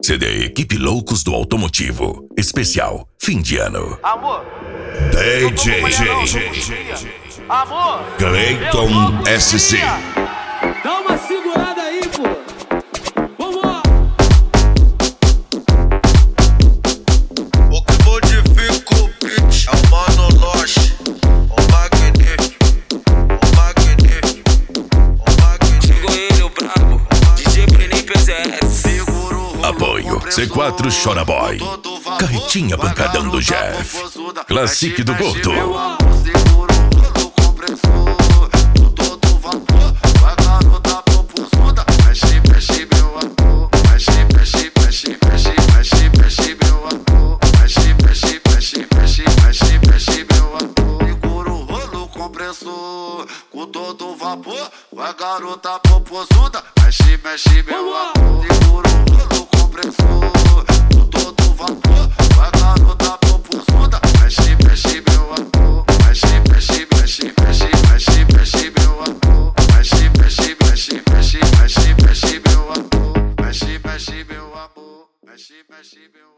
CD Equipe Loucos do Automotivo. Especial fim de ano. Amor. DJ Amor. Clayton SC. Dá uma segurada aí, pô. Vamos lá. O que modifica o beat é o Mano Loche, o magnífico, o magnífico, o magnífico. Chegou ele, o brabo, DJ Brenin PZS. Apoio C4 Chora Boy. Carretinha pancadão do Jeff. Classique do Gordo. Com todo vapor, vai garota popozuda, mexe, mexe meu amor. Segura o rolo compressor, com todo vapor, vai garota popozuda, mexe, mexe meu amor. Mexe, mexe, mexe, mexe, mexe, mexe meu amor. Mexe, mexe, mexe, mexe, mexe, mexe meu amor. Mexe, mexe meu amor. Mexe, mexe meu amor.